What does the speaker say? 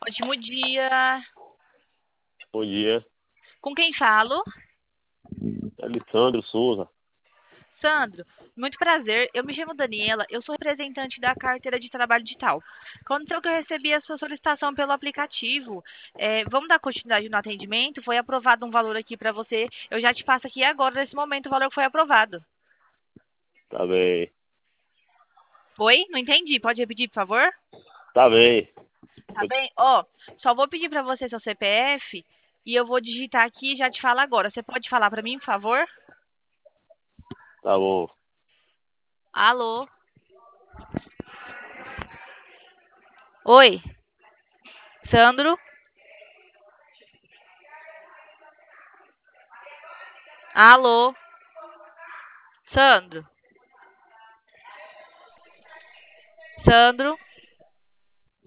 Ótimo dia. Bom dia, Com quem falo? Alessandro Souza. Sandro, muito prazer. Eu me chamo Daniela, eu sou representante da carteira de trabalho digital. Aconteceu que eu recebi a sua solicitação pelo aplicativo. Vamos dar continuidade no atendimento? Foi aprovado um valor aqui para você. Eu já te passo aqui agora, nesse momento, o valor que foi aprovado. Tá bem, Oi? Não entendi. Pode repetir, por favor? tá bem, Tá bem? Ó, só vou pedir para você seu CPF e eu vou digitar aqui e já te falo agora. Você pode falar para mim, por favor? tá bom. Alô? Oi? Sandro? Alô? Sandro? Sandro?